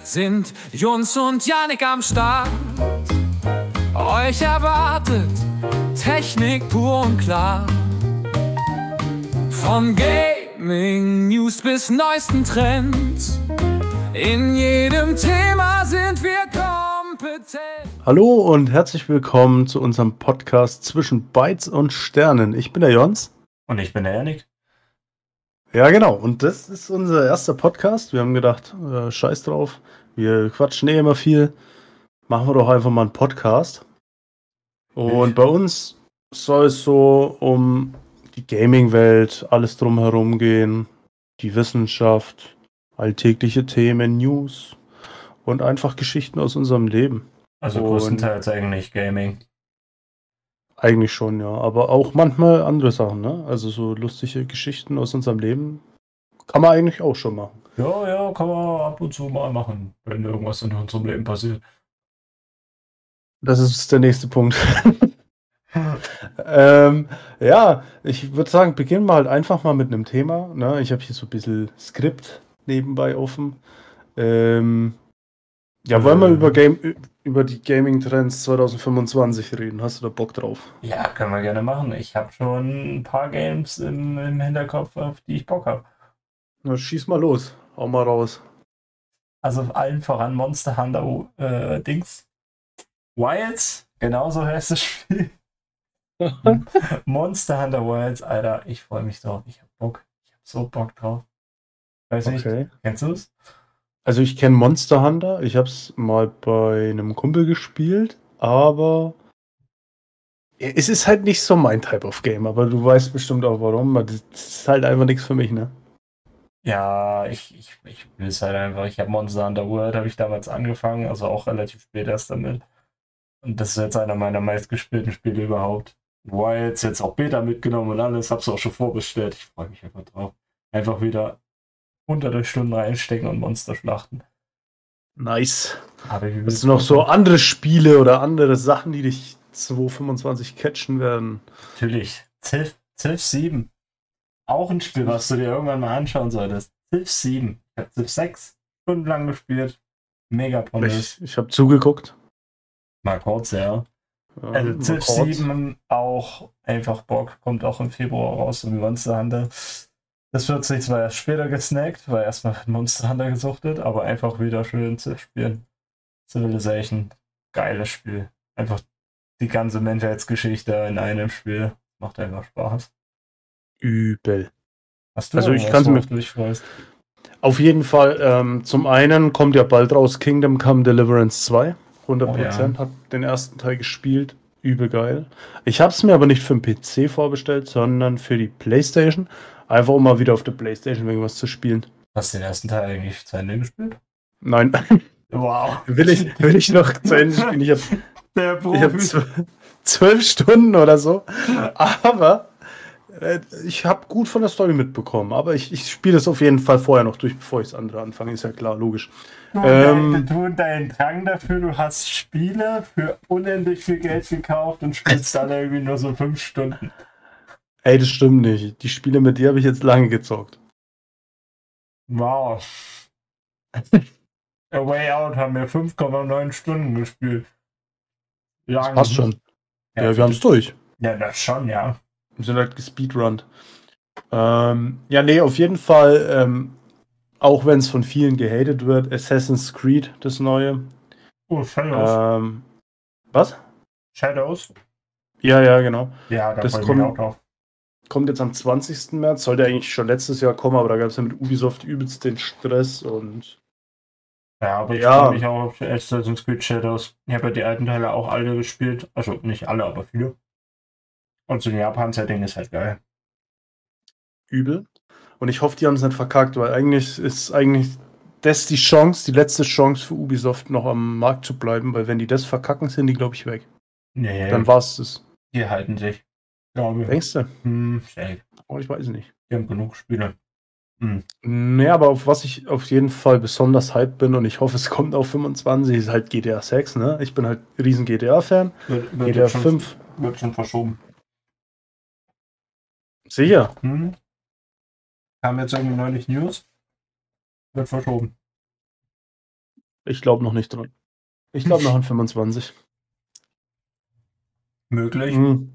sind Jons und Janik am Start. Euch erwartet Technik pur und klar. Von Gaming News bis neuesten Trends. In jedem Thema sind wir kompetent. Hallo und herzlich willkommen zu unserem Podcast zwischen Bytes und Sternen. Ich bin der Jons. Und ich bin der Janik. Ja, genau. Und das ist unser erster Podcast. Wir haben gedacht, scheiß drauf. Wir quatschen immer viel. Machen wir doch einfach mal einen Podcast. Und bei uns soll es so um die Gaming-Welt, alles drumherum gehen. Die Wissenschaft, alltägliche Themen, News und einfach Geschichten aus unserem Leben. Also größtenteils eigentlich Gaming. Eigentlich schon, ja. Aber auch manchmal andere Sachen, ne? Also so lustige Geschichten aus unserem Leben kann man eigentlich auch schon machen. Ja, kann man ab und zu mal machen, wenn irgendwas in unserem Leben passiert. Das ist der nächste Punkt. Ja, ich würde sagen, beginnen wir halt einfach mal mit einem Thema. Ne? Ich habe hier so ein bisschen Skript nebenbei offen. Wollen wir über die Gaming-Trends 2025 reden? Hast du da Bock drauf? Ja, können wir gerne machen. Ich habe schon ein paar Games im Hinterkopf, auf die ich Bock habe. Na, schieß mal los. Hau mal raus. Also allen voran Monster Hunter Dings. Wilds, genauso heißt das Spiel. Monster Hunter Wilds, Alter, ich freue mich drauf. Ich habe Bock. Ich habe so Bock drauf. Weiß nicht, kennst du es? Also ich kenne Monster Hunter, ich habe es mal bei einem Kumpel gespielt, aber es ist halt nicht so mein Type of Game, aber du weißt bestimmt auch warum, das ist halt einfach nichts für mich, ne? Ja, ich will es halt einfach. Ich habe Monster Hunter World, habe ich damals angefangen, also auch relativ spät erst damit. Und das ist jetzt einer meiner meistgespielten Spiele überhaupt. Wilds jetzt auch Beta mitgenommen und alles, hab's auch schon vorbestellt. Ich freue mich einfach drauf. Einfach wieder hunderte Stunden reinstecken und Monster schlachten. Nice. Aber hast du noch so andere Spiele oder andere Sachen, die dich 2025 catchen werden? Natürlich. Civ 7. Auch ein Spiel, was du dir irgendwann mal anschauen solltest. Civ 7. Ich habe Civ 6 stundenlang gespielt. Mega Pommes. Ich habe zugeguckt. Mal kurz, ja. Also Civ 7 auch einfach Bock. Kommt auch im Februar raus, so wie Monster Hunter. Das wird sich zwar erst später gesnackt, weil erstmal Monster Hunter gesuchtet, aber einfach wieder schön zu spielen. Civilization, geiles Spiel. Einfach die ganze Menschheitsgeschichte in einem Spiel. Macht einfach Spaß. Übel. Hast du ich kann mich durchfreust? Auf jeden Fall, zum einen kommt ja bald raus Kingdom Come Deliverance 2. 100% Hab den ersten Teil gespielt. Übel geil. Ich habe es mir aber nicht für den PC vorbestellt, sondern für die PlayStation. Einfach um mal wieder auf der PlayStation irgendwas zu spielen. Hast du den ersten Teil eigentlich zu Ende gespielt? Nein. Wow. Will ich noch zu Ende spielen? Ich habe 12 Stunden oder so. Aber ich habe gut von der Story mitbekommen. Aber ich spiele das auf jeden Fall vorher noch durch, bevor ich das andere anfange. Ist ja klar, logisch. Du deinen Drang dafür, du hast Spiele für unendlich viel Geld gekauft und spielst dann irgendwie nur so 5 Stunden. Ey, das stimmt nicht. Die Spiele mit dir habe ich jetzt lange gezockt. Wow. A Way Out haben wir 5,9 Stunden gespielt. Das passt schon. Ja, wir haben es durch. Ja, das schon, ja. Wir sind halt gespeedrunnt. Auf jeden Fall, auch wenn es von vielen gehatet wird, Assassin's Creed, das neue. Oh, Shadows. Was? Shadows? Ja, genau. Ja, da freue ich mich auch drauf. Kommt jetzt am 20. März, sollte eigentlich schon letztes Jahr kommen, aber da gab es ja mit Ubisoft übelst den Stress und. Ja, aber ich freue mich auch auf Assassin's Creed Shadows. Ich habe ja die alten Teile auch alle gespielt. Also nicht alle, aber viele. Und so ein Japan-Setting ist halt geil. Übel. Und ich hoffe, die haben es nicht verkackt, weil eigentlich das die letzte Chance für Ubisoft noch am Markt zu bleiben, weil wenn die das verkacken, sind die, glaube ich, weg. Nee. Dann war es das. Die halten sich. Glaube ich. Denkst du? Safe. Oh, ich weiß nicht. Die haben genug Spiele. Nee, aber auf was ich auf jeden Fall besonders hyped bin und ich hoffe, es kommt auf 25, ist halt GTA 6, ne? Ich bin halt riesen GTA-Fan. GTA 5 wird schon verschoben. Sicher. Kam jetzt irgendwie neulich News. Wird verschoben. Ich glaube noch nicht dran. Ich glaube noch an 25. Möglich.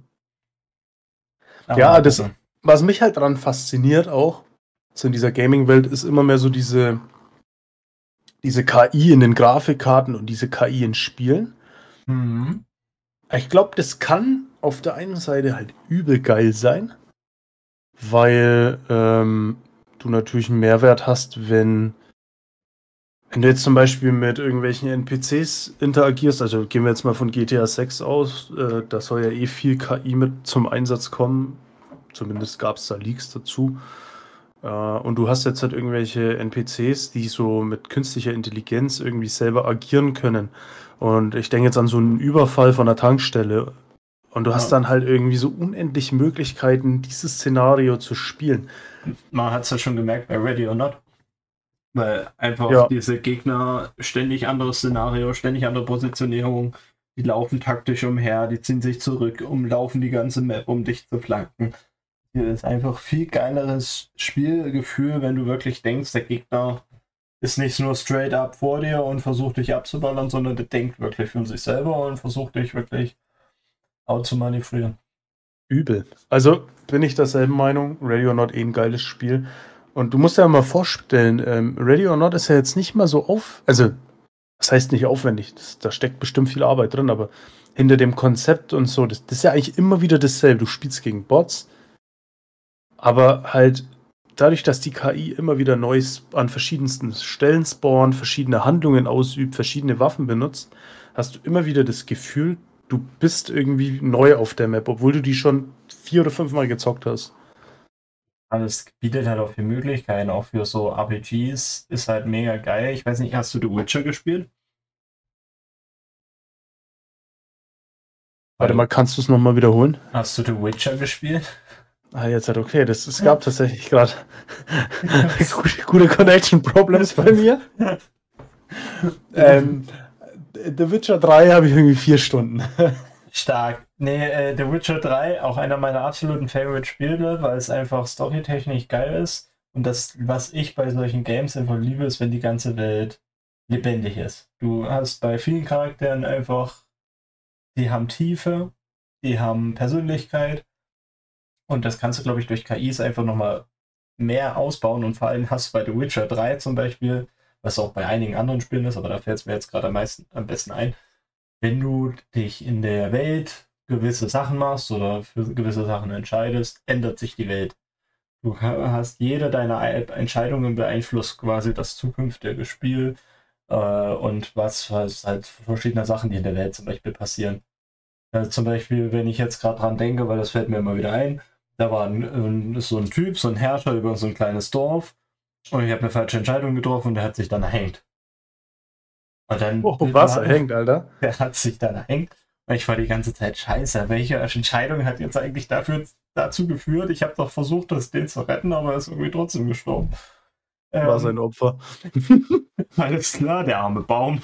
Ja, was mich halt daran fasziniert auch, so in dieser Gaming-Welt, ist immer mehr so diese KI in den Grafikkarten und diese KI in Spielen. Mhm. Ich glaube, das kann auf der einen Seite halt übel geil sein, weil du natürlich einen Mehrwert hast, wenn du jetzt zum Beispiel mit irgendwelchen NPCs interagierst, also gehen wir jetzt mal von GTA 6 aus, da soll ja viel KI mit zum Einsatz kommen, zumindest gab es da Leaks dazu. Und du hast jetzt halt irgendwelche NPCs, die so mit künstlicher Intelligenz irgendwie selber agieren können. Und ich denke jetzt an so einen Überfall von der Tankstelle. Und du hast dann halt irgendwie so unendlich Möglichkeiten, dieses Szenario zu spielen. Man hat es ja schon gemerkt bei Ready or Not. Weil einfach diese Gegner ständig anderes Szenario, ständig andere Positionierung, die laufen taktisch umher, die ziehen sich zurück, umlaufen die ganze Map, um dich zu flanken. Hier ist einfach viel geileres Spielgefühl, wenn du wirklich denkst, der Gegner ist nicht nur straight up vor dir und versucht dich abzuballern, sondern der denkt wirklich für sich selber und versucht dich wirklich out zu manövrieren. Übel. Also bin ich derselben Meinung, Ready or Not ein geiles Spiel. Und du musst dir mal vorstellen, Ready or Not ist ja jetzt nicht mal so also, das heißt nicht aufwendig, da steckt bestimmt viel Arbeit drin, aber hinter dem Konzept und so, das ist ja eigentlich immer wieder dasselbe. Du spielst gegen Bots, aber halt dadurch, dass die KI immer wieder neu an verschiedensten Stellen spawnt, verschiedene Handlungen ausübt, verschiedene Waffen benutzt, hast du immer wieder das Gefühl, du bist irgendwie neu auf der Map, obwohl du die schon 4 oder 5 Mal gezockt hast. Das bietet halt auch viele Möglichkeiten, auch für so RPGs, ist halt mega geil. Ich weiß nicht, hast du The Witcher gespielt? Warte mal, kannst du es nochmal wiederholen? Hast du The Witcher gespielt? Ah, jetzt halt okay. Es gab tatsächlich gerade gute Connection Problems bei mir. The Witcher 3 habe ich irgendwie 4 Stunden. Stark. Nee, The Witcher 3, auch einer meiner absoluten Favorite-Spiele, weil es einfach storytechnisch geil ist. Und das, was ich bei solchen Games einfach liebe, ist, wenn die ganze Welt lebendig ist. Du hast bei vielen Charakteren einfach, die haben Tiefe, die haben Persönlichkeit. Und das kannst du, glaube ich, durch KIs einfach nochmal mehr ausbauen. Und vor allem hast du bei The Witcher 3 zum Beispiel, was auch bei einigen anderen Spielen ist, aber da fällt es mir jetzt gerade am besten ein, wenn du dich in der Welt gewisse Sachen machst oder für gewisse Sachen entscheidest, ändert sich die Welt. Du hast jede deiner Entscheidungen beeinflusst quasi das zukünftige Spiel und was halt verschiedene Sachen, die in der Welt zum Beispiel passieren. Zum Beispiel, wenn ich jetzt gerade dran denke, weil das fällt mir immer wieder ein, da war so ein Typ, so ein Herrscher über so ein kleines Dorf und ich habe eine falsche Entscheidung getroffen und der hat sich dann erhängt. Und dann, was? Er hängt, Alter? Der hat sich dann erhängt. Und ich war die ganze Zeit, scheiße, welche Entscheidung hat jetzt eigentlich dazu geführt? Ich habe doch versucht, den zu retten, aber er ist irgendwie trotzdem gestorben. War sein Opfer. Alles klar, der arme Baum.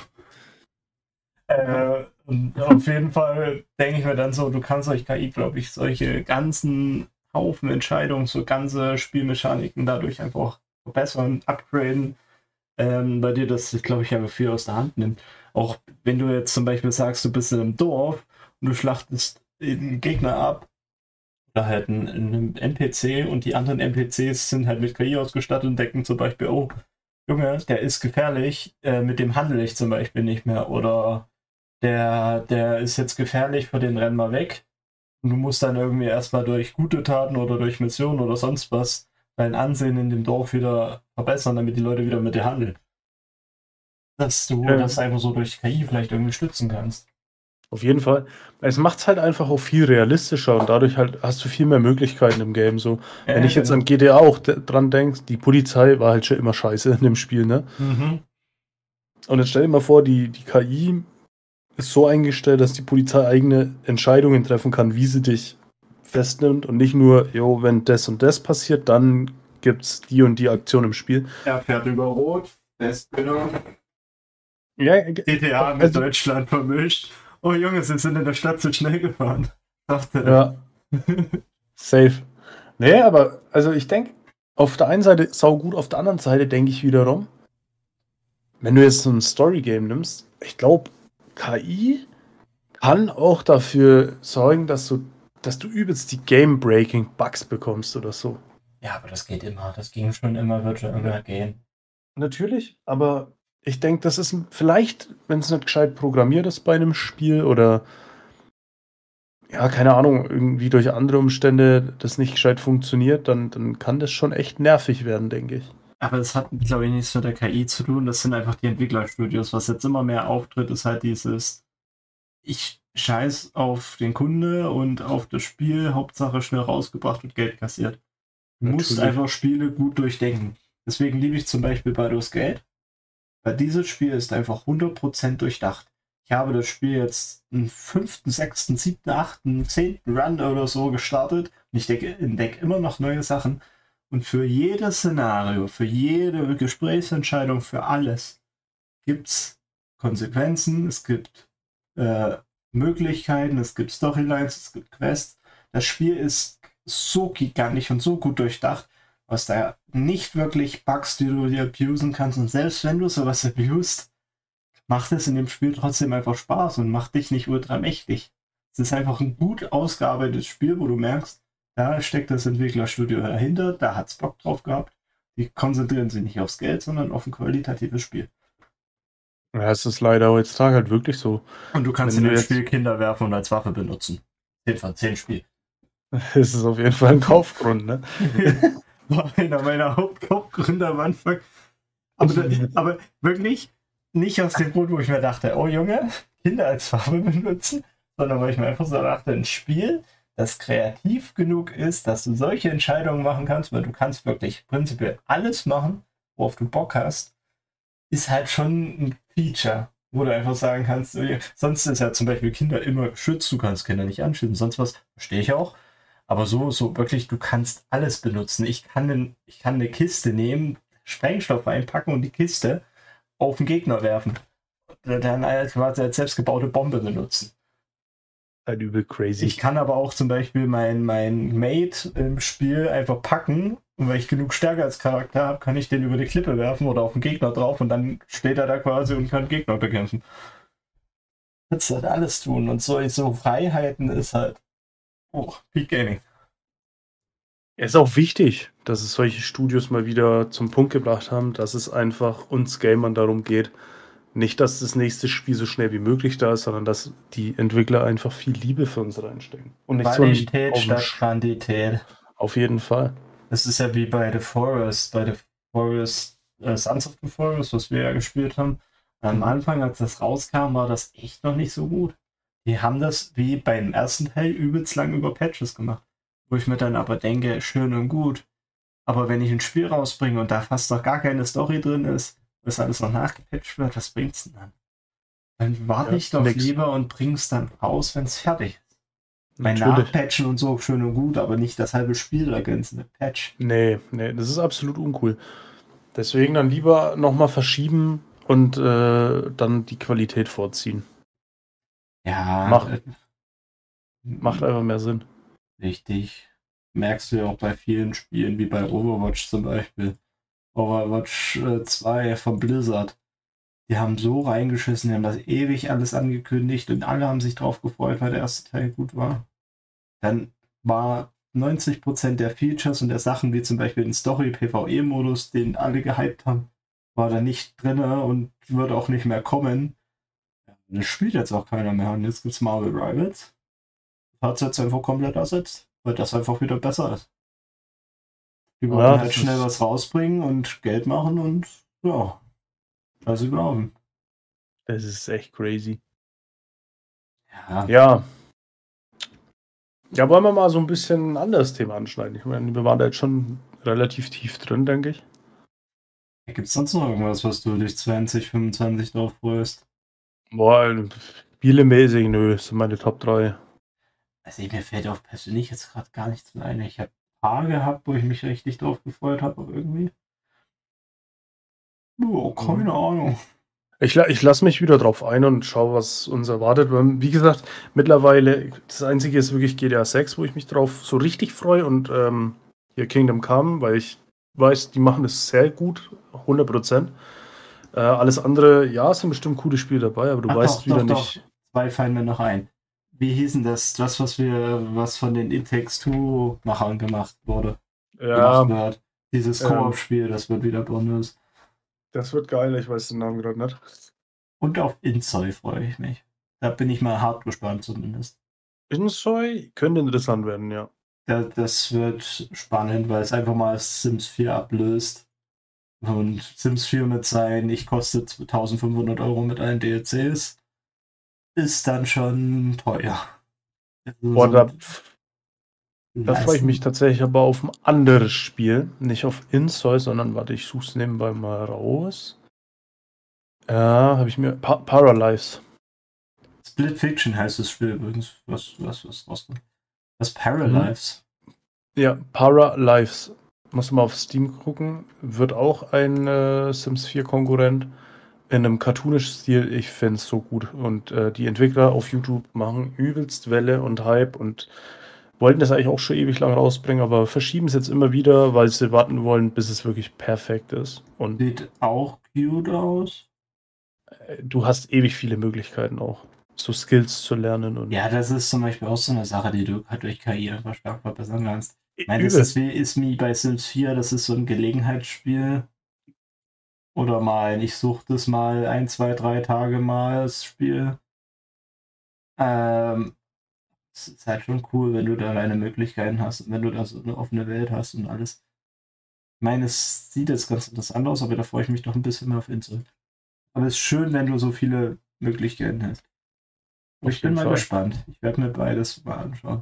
Und auf jeden Fall denke ich mir dann so, du kannst euch KI, glaube ich, solche ganzen Haufen Entscheidungen, so ganze Spielmechaniken dadurch einfach verbessern, upgraden, bei dir das, glaube ich, einfach viel aus der Hand nimmt. Auch wenn du jetzt zum Beispiel sagst, du bist in einem Dorf und du schlachtest einen Gegner ab oder halt einen NPC und die anderen NPCs sind halt mit KI ausgestattet und denken zum Beispiel, oh, Junge, der ist gefährlich, mit dem handle ich zum Beispiel nicht mehr oder der ist jetzt gefährlich, für den rennen wir weg. Und du musst dann irgendwie erstmal durch gute Taten oder durch Missionen oder sonst was dein Ansehen in dem Dorf wieder verbessern, damit die Leute wieder mit dir handeln. Dass du das einfach so durch KI vielleicht irgendwie stützen kannst. Auf jeden Fall. Es macht es halt einfach auch viel realistischer und dadurch halt hast du viel mehr Möglichkeiten im Game. So, wenn ich jetzt an GTA auch dran denke, die Polizei war halt schon immer scheiße in dem Spiel, ne? Mhm. Und jetzt stell dir mal vor, die KI ist so eingestellt, dass die Polizei eigene Entscheidungen treffen kann, wie sie dich festnimmt und nicht nur, jo, wenn das und das passiert, dann gibt's die und die Aktion im Spiel. Er fährt über Rot, Festbindung. Ja, GTA mit Deutschland vermischt. Oh Junge, sie sind in der Stadt zu schnell gefahren. Ja. Safe. Nee, aber also ich denke, auf der einen Seite saugut, auf der anderen Seite denke ich wiederum, wenn du jetzt so ein Story-Game nimmst, ich glaube, KI kann auch dafür sorgen, dass du übelst die Game-Breaking-Bugs bekommst oder so. Ja, aber das geht immer. Das ging schon immer, wird schon immer gehen. Natürlich, aber ich denke, das ist vielleicht, wenn es nicht gescheit programmiert ist bei einem Spiel oder ja, keine Ahnung, irgendwie durch andere Umstände das nicht gescheit funktioniert, dann kann das schon echt nervig werden, denke ich. Aber es hat, glaube ich, nichts mit der KI zu tun. Das sind einfach die Entwicklerstudios. Was jetzt immer mehr auftritt, ist halt dieses, ich scheiß auf den Kunde und auf das Spiel, Hauptsache schnell rausgebracht und Geld kassiert. Du musst Natürlich. einfach Spiele gut durchdenken. Deswegen liebe ich zum Beispiel Baldur's Gate, weil dieses Spiel ist einfach 100% durchdacht. Ich habe das Spiel jetzt im 5., 6., 7., 8., 10. Run oder so gestartet und ich entdecke immer noch neue Sachen. Und für jedes Szenario, für jede Gesprächsentscheidung, für alles gibt es Konsequenzen, es gibt Möglichkeiten, es gibt Storylines, es gibt Quests. Das Spiel ist so gigantisch und so gut durchdacht, was da nicht wirklich Bugs, die du dir abusen kannst. Und selbst wenn du sowas abusest, macht es in dem Spiel trotzdem einfach Spaß und macht dich nicht ultra mächtig. Es ist einfach ein gut ausgearbeitetes Spiel, wo du merkst, da steckt das Entwicklerstudio dahinter, da hat es Bock drauf gehabt. Die konzentrieren sich nicht aufs Geld, sondern auf ein qualitatives Spiel. Ja, es ist leider heutzutage halt wirklich so. Und du kannst Wenn in du dem jetzt- Spiel Kinder werfen und als Waffe benutzen. 10 von 10 Spiel. Es ist auf jeden Fall ein Kaufgrund, ne? War einer meiner Hauptgründe am Anfang. Aber wirklich nicht aus dem Grund, wo ich mir dachte, oh Junge, Kinder als Waffe benutzen, sondern weil ich mir einfach so dachte, ein Spiel, das kreativ genug ist, dass du solche Entscheidungen machen kannst, weil du kannst wirklich prinzipiell alles machen, worauf du Bock hast, ist halt schon ein Feature, wo du einfach sagen kannst, sonst ist ja zum Beispiel Kinder immer geschützt, du kannst Kinder nicht anschießen, sonst was, verstehe ich auch. Aber so wirklich, du kannst alles benutzen. Ich kann eine Kiste nehmen, Sprengstoff reinpacken und die Kiste auf den Gegner werfen. Dann quasi als selbstgebaute Bombe benutzen. Halt übel crazy. Ich kann aber auch zum Beispiel mein Mate im Spiel einfach packen und weil ich genug Stärke als Charakter habe, kann ich den über die Klippe werfen oder auf den Gegner drauf und dann steht er da quasi und kann Gegner bekämpfen. Kannst halt alles tun und so Freiheiten ist halt Peak Gaming. Es ist auch wichtig, dass es solche Studios mal wieder zum Punkt gebracht haben, dass es einfach uns Gamern darum geht, nicht, dass das nächste Spiel so schnell wie möglich da ist, sondern dass die Entwickler einfach viel Liebe für uns reinstecken. Und nicht Qualität so statt Quantität. Auf jeden Fall. Das ist ja wie bei The Forest, Sons of the Forest, was wir ja gespielt haben. Am Anfang, als das rauskam, war das echt noch nicht so gut. Die haben das wie beim ersten Teil übelst lang über Patches gemacht. Wo ich mir dann aber denke, schön und gut. Aber wenn ich ein Spiel rausbringe und da fast noch gar keine Story drin ist, was alles noch nachgepatcht wird, was bringt's denn dann? Dann warte ich doch lieber und bring's dann raus, wenn es fertig ist. Bei Nachpatchen und so schön und gut, aber nicht das halbe Spiel ergänzen mit Patch. Nee, das ist absolut uncool. Deswegen dann lieber nochmal verschieben und dann die Qualität vorziehen. Ja. Macht einfach mehr Sinn. Richtig. Merkst du ja auch bei vielen Spielen, wie bei Overwatch zum Beispiel. Overwatch 2 von Blizzard. Die haben so reingeschissen, die haben das ewig alles angekündigt und alle haben sich drauf gefreut, weil der erste Teil gut war. Dann war 90% der Features und der Sachen, wie zum Beispiel den Story-PvE-Modus, den alle gehypt haben, war da nicht drin und wird auch nicht mehr kommen. Das spielt jetzt auch keiner mehr und jetzt gibt's Marvel Rivals. Hat es jetzt einfach komplett ersetzt, weil das einfach wieder besser ist. Die wollen halt schnell was rausbringen und Geld machen und ja, also glauben. Das ist echt crazy. Ja. Ja, wollen wir mal so ein bisschen ein anderes Thema anschneiden. Ich meine, wir waren da jetzt schon relativ tief drin, denke ich. Gibt es sonst noch irgendwas, was du dich 2025 drauf freust? Boah, spielemäßig, nö, das sind meine Top 3. Also mir fällt auch persönlich jetzt gerade gar nichts mehr ein. Ich habe ein paar gehabt, wo ich mich richtig drauf gefreut habe, aber irgendwie. Keine Ahnung. Ich lasse mich wieder drauf ein und schaue, was uns erwartet. Wie gesagt, mittlerweile, das Einzige ist wirklich GTA 6, wo ich mich drauf so richtig freue und hier Kingdom Come, weil ich weiß, die machen es sehr gut, 100%. Alles andere, ja, es sind bestimmt coole Spiele dabei, aber du weißt wieder nicht. Zwei fallen mir noch ein. Wie hießen das, was von den It Takes Two-Machern gemacht wird? Dieses Koop-Spiel, das wird wieder bonus. Das wird geil, ich weiß den Namen gerade nicht. Und auf Insoy freue ich mich. Da bin ich mal hart gespannt zumindest. Insoy könnte interessant werden, ja. Das wird spannend, weil es einfach mal Sims 4 ablöst. Und Sims 4 mit seinen, ich koste 1500 € mit allen DLCs, ist dann schon teuer. Boah, da freue ich mich tatsächlich aber auf ein anderes Spiel. Nicht auf Insoy, sondern warte, ich suche es nebenbei mal raus. Ja, habe ich mir. Paralives. Split Fiction heißt das Spiel übrigens. Was rauskommt. Was Paralives? Ja, Paralives. Musst du mal auf Steam gucken. Wird auch ein Sims 4 Konkurrent in einem cartoonischen Stil. Ich finde es so gut. Und die Entwickler auf YouTube machen übelst Welle und Hype und wollten das eigentlich auch schon ewig lang rausbringen, aber verschieben es jetzt immer wieder, weil sie warten wollen, bis es wirklich perfekt ist. Und sieht auch cute aus. Du hast ewig viele Möglichkeiten auch, so Skills zu lernen. Und ja, das ist zum Beispiel auch so eine Sache, die du halt durch KI einfach stark verbessern kannst. Ich meine, das ist wie bei Sims 4, das ist so ein Gelegenheitsspiel. Oder mal, ich suche das mal 1, 2, 3 Tage mal, das Spiel. Es ist halt schon cool, wenn du da deine Möglichkeiten hast und wenn du da so eine offene Welt hast und alles. Ich meine, es sieht jetzt ganz interessant aus, aber da freue ich mich doch ein bisschen mehr auf Insel. Aber es ist schön, wenn du so viele Möglichkeiten hast. Ich bin mal gespannt. Ich werde mir beides mal anschauen.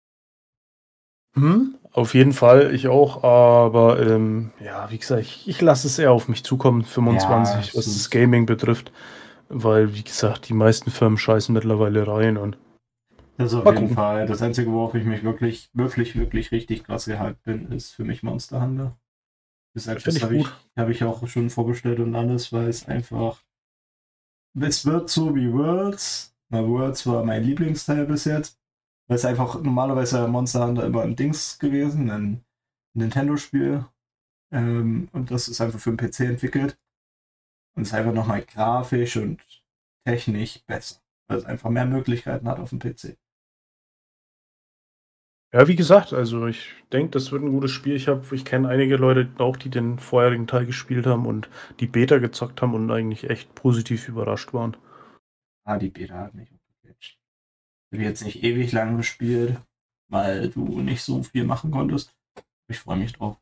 Auf jeden Fall, ich auch, aber ja, wie gesagt, ich lasse es eher auf mich zukommen, 25, was das Gaming betrifft, weil, wie gesagt, die meisten Firmen scheißen mittlerweile rein und das auf jeden Fall. Das Einzige, worauf ich mich wirklich richtig krass gehypt bin, ist für mich Monster Hunter. Das habe ich auch schon vorbestellt und alles, weil es einfach. Es wird so wie Worlds. Weil Worlds war mein Lieblingsteil bis jetzt. Weil es einfach normalerweise Monster Hunter immer ein Dings gewesen, ein Nintendo-Spiel. Und das ist einfach für den PC entwickelt. Und es ist einfach nochmal grafisch und technisch besser. Weil es einfach mehr Möglichkeiten hat auf dem PC. Ja, wie gesagt, also ich denke, das wird ein gutes Spiel. Ich kenne einige Leute auch, die den vorherigen Teil gespielt haben und die Beta gezockt haben und eigentlich echt positiv überrascht waren. Die Beta hat mich gecatcht. Ich habe jetzt nicht ewig lang gespielt, weil du nicht so viel machen konntest. Ich freue mich drauf.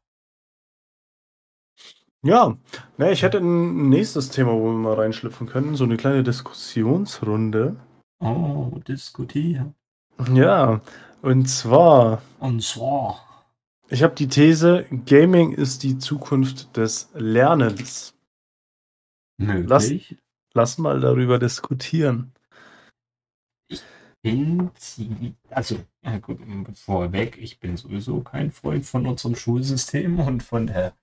Ja, ich hätte ein nächstes Thema, wo wir mal reinschlüpfen können. So eine kleine Diskussionsrunde. Oh, diskutieren. Ja, und zwar. Ich habe die These, Gaming ist die Zukunft des Lernens. Möglich. Lass mal darüber diskutieren. Ich bin, vorweg, ich bin sowieso kein Freund von unserem Schulsystem und von der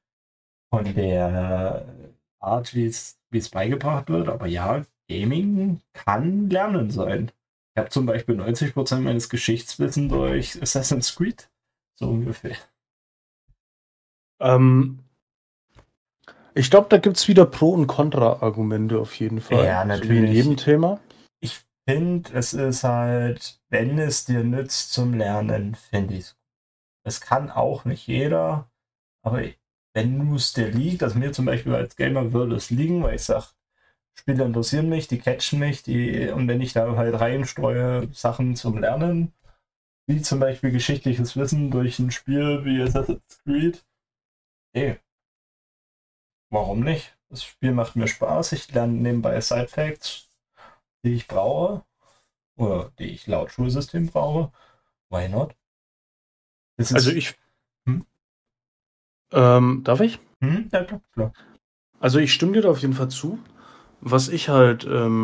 Art, wie es beigebracht wird. Aber ja, Gaming kann Lernen sein. Ich habe zum Beispiel 90% meines Geschichtswissens durch Assassin's Creed. So ungefähr. Ich glaube, da gibt es wieder Pro- und Kontra-Argumente auf jeden Fall. Ja, natürlich. So wie in jedem Thema. Ich finde, es ist halt, wenn es dir nützt zum Lernen, finde ich es. Es kann auch nicht jeder, aber wenn es dir liegt, also mir zum Beispiel als Gamer würde es liegen, weil ich sage, Spiele interessieren mich, die catchen mich, und wenn ich da halt reinstreue Sachen zum Lernen, wie zum Beispiel geschichtliches Wissen durch ein Spiel wie Assassin's Creed, warum nicht? Das Spiel macht mir Spaß, ich lerne nebenbei Side-Facts, die ich brauche, oder die ich laut Schulsystem brauche. Why not? Darf ich? Ja, klar. Also ich stimme dir da auf jeden Fall zu. Was ich halt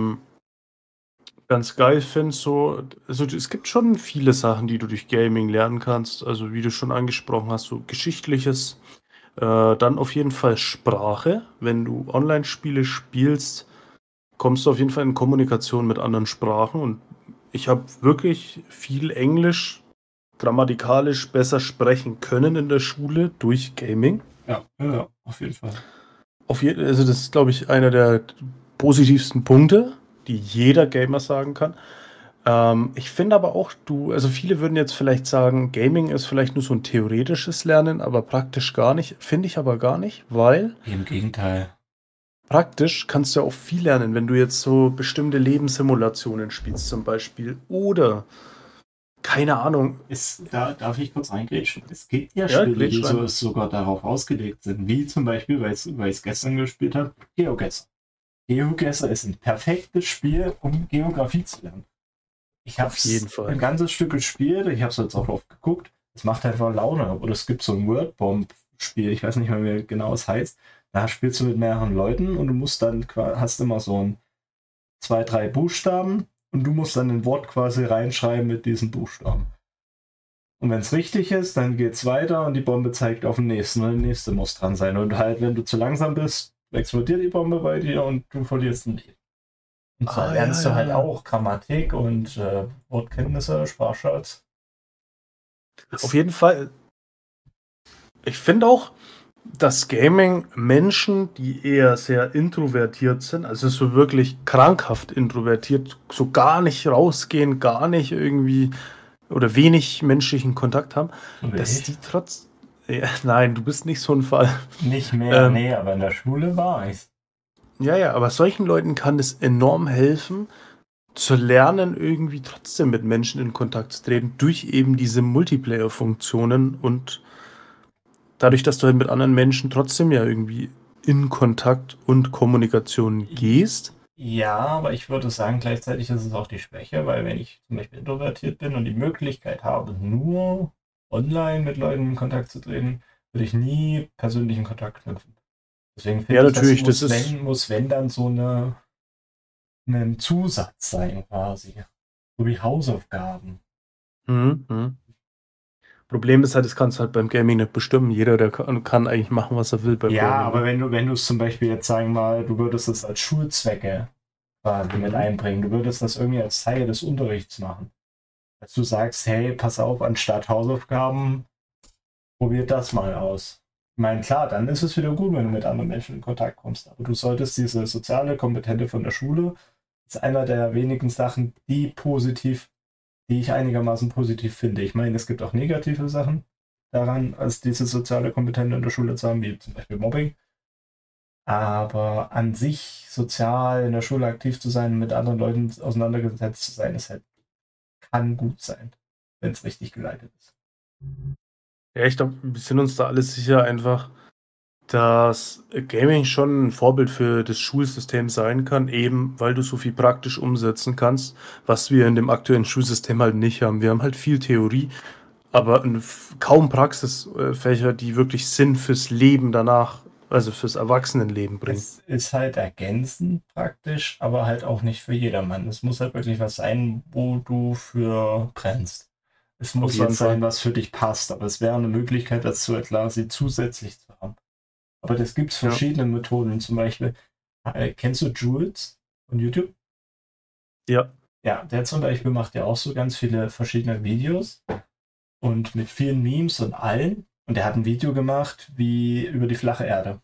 ganz geil finde, also es gibt schon viele Sachen, die du durch Gaming lernen kannst. Also wie du schon angesprochen hast, so Geschichtliches. Dann auf jeden Fall Sprache. Wenn du Online-Spiele spielst, kommst du auf jeden Fall in Kommunikation mit anderen Sprachen. Und ich habe wirklich viel Englisch grammatikalisch besser sprechen können in der Schule durch Gaming. Ja, auf jeden Fall. Also das ist, glaube ich, einer der positivsten Punkte, die jeder Gamer sagen kann. Ich finde aber auch, also viele würden jetzt vielleicht sagen, Gaming ist vielleicht nur so ein theoretisches Lernen, aber praktisch gar nicht. Finde ich aber gar nicht, weil Im Gegenteil. praktisch kannst du ja auch viel lernen, wenn du jetzt so bestimmte Lebenssimulationen spielst zum Beispiel oder keine Ahnung. Da darf ich kurz reingrätschen. Es gibt ja Ja, Spiele, die grätsch rein. sogar darauf ausgelegt sind, wie zum Beispiel, weil ich es gestern gespielt habe, GeoGuessr. GeoGuessr ist ein perfektes Spiel, um Geografie zu lernen. Ich habe Auf jeden Fall. ein ganzes Stück gespielt, ich habe es jetzt auch oft geguckt. Es macht einfach Laune. Oder es gibt so ein Wordbomb-Spiel, ich weiß nicht mehr, wie genau es heißt. Da spielst du mit mehreren Leuten und du musst dann, hast immer so ein 2, 3 Buchstaben und du musst dann ein Wort quasi reinschreiben mit diesen Buchstaben. Und wenn es richtig ist, dann geht es weiter und die Bombe zeigt auf den nächsten und der nächste muss dran sein. Und halt, wenn du zu langsam bist, explodiert die Bombe bei dir und du verlierst ein Leben. Und zwar lernst du halt auch Grammatik und Wortkenntnisse, Sprachschatz. Auf jeden Fall. Ich finde auch, dass Gaming Menschen, die eher sehr introvertiert sind, also so wirklich krankhaft introvertiert, so gar nicht rausgehen, gar nicht irgendwie oder wenig menschlichen Kontakt haben, dass die trotz. Ja, nein, du bist nicht so ein Fall. Nicht mehr, nee, aber in der Schule war ich's. Ja, aber solchen Leuten kann es enorm helfen, zu lernen, irgendwie trotzdem mit Menschen in Kontakt zu treten, durch eben diese Multiplayer-Funktionen und dadurch, dass du halt mit anderen Menschen trotzdem ja irgendwie in Kontakt und Kommunikation gehst. Ja, aber ich würde sagen, gleichzeitig ist es auch die Schwäche, weil wenn ich zum Beispiel introvertiert bin und die Möglichkeit habe, nur online mit Leuten in Kontakt zu treten, würde ich nie persönlichen Kontakt knüpfen. Deswegen finde Ja, ich, natürlich, muss wenn dann so ein Zusatz sein quasi. So wie Hausaufgaben. Problem ist halt, das kannst du halt beim Gaming nicht bestimmen. Jeder, der kann eigentlich machen, was er will beim Ja, Gaming. aber wenn du es zum Beispiel jetzt, sagen wir mal, du würdest es als Schulzwecke quasi mit einbringen, du würdest das irgendwie als Teil des Unterrichts machen. Dass du sagst, hey, pass auf, anstatt Hausaufgaben, probiert das mal aus. Ich meine, klar, dann ist es wieder gut, wenn du mit anderen Menschen in Kontakt kommst, aber du solltest diese soziale Kompetente von der Schule, ist einer der wenigen Sachen, die ich einigermaßen positiv finde. Ich meine, es gibt auch negative Sachen daran, als diese soziale Kompetenz in der Schule zu haben, wie zum Beispiel Mobbing. Aber an sich sozial in der Schule aktiv zu sein, mit anderen Leuten auseinandergesetzt zu sein, kann gut sein, wenn es richtig geleitet ist. Ja, ich glaube, wir sind uns da alles sicher einfach, dass Gaming schon ein Vorbild für das Schulsystem sein kann, eben weil du so viel praktisch umsetzen kannst, was wir in dem aktuellen Schulsystem halt nicht haben. Wir haben halt viel Theorie, aber kaum Praxisfächer, die wirklich Sinn fürs Leben danach, also fürs Erwachsenenleben bringen. Es ist halt ergänzend praktisch, aber halt auch nicht für jedermann. Es muss halt wirklich was sein, wo du für brennst. Es muss was sein, was für dich passt, aber es wäre eine Möglichkeit, das quasi zusätzlich zu haben. Aber das gibt es verschiedene Methoden. Zum Beispiel, kennst du Jules von YouTube? Ja. Ja, der zum Beispiel macht ja auch so ganz viele verschiedene Videos und mit vielen Memes und allen. Und er hat ein Video gemacht wie über die flache Erde.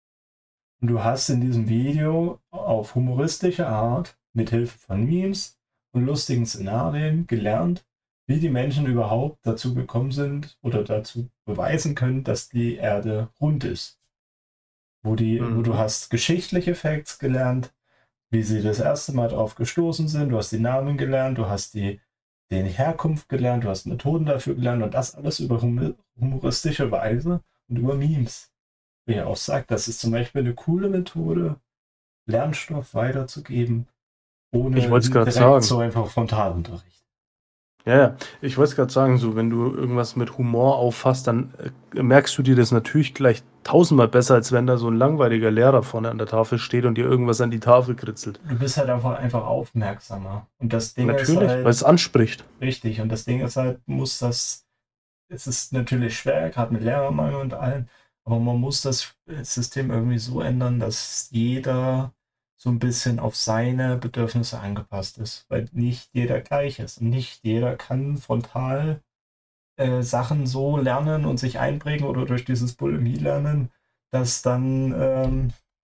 Und du hast in diesem Video auf humoristische Art mit Hilfe von Memes und lustigen Szenarien gelernt, wie die Menschen überhaupt dazu gekommen sind oder dazu beweisen können, dass die Erde rund ist. Wo du hast geschichtliche Facts gelernt, wie sie das erste Mal drauf gestoßen sind, du hast die Namen gelernt, du hast die Herkunft gelernt, du hast Methoden dafür gelernt und das alles über humoristische Weise und über Memes. Wie er auch sagt, das ist zum Beispiel eine coole Methode, Lernstoff weiterzugeben, ohne direkt so einfach Frontalunterricht. Ja, ich wollte es gerade sagen, so wenn du irgendwas mit Humor auffasst, dann merkst du dir das natürlich gleich 1000-mal besser, als wenn da so ein langweiliger Lehrer vorne an der Tafel steht und dir irgendwas an die Tafel kritzelt. Du bist halt einfach aufmerksamer. Und das Ding natürlich, ist halt, weil es anspricht. Richtig, und das Ding ist halt, es ist natürlich schwer, gerade mit Lehrermangel und allem, aber man muss das System irgendwie so ändern, dass jeder so ein bisschen auf seine Bedürfnisse angepasst ist, weil nicht jeder gleich ist. Und nicht jeder kann frontal Sachen so lernen und sich einprägen oder durch dieses Bulimie lernen, dass dann